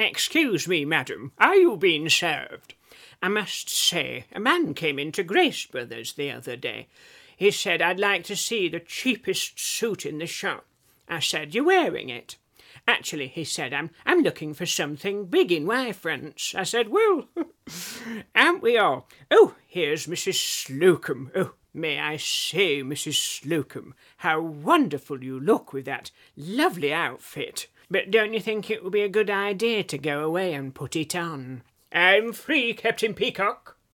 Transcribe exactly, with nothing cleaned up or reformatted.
"Excuse me, madam, are you being served? I must say, a man came into Grace Brothers the other day. He said, I'd like to see the cheapest suit in the shop. I said, you're wearing it. Actually, he said, I'm, I'm looking for something big in my fronts. I said, well, aren't we all? Oh, here's Missus Slocum. Oh, may I say, Missus Slocum, how wonderful you look with that lovely outfit. But don't you think it would be a good idea to go away and put it on?" "I'm free, Captain Peacock,"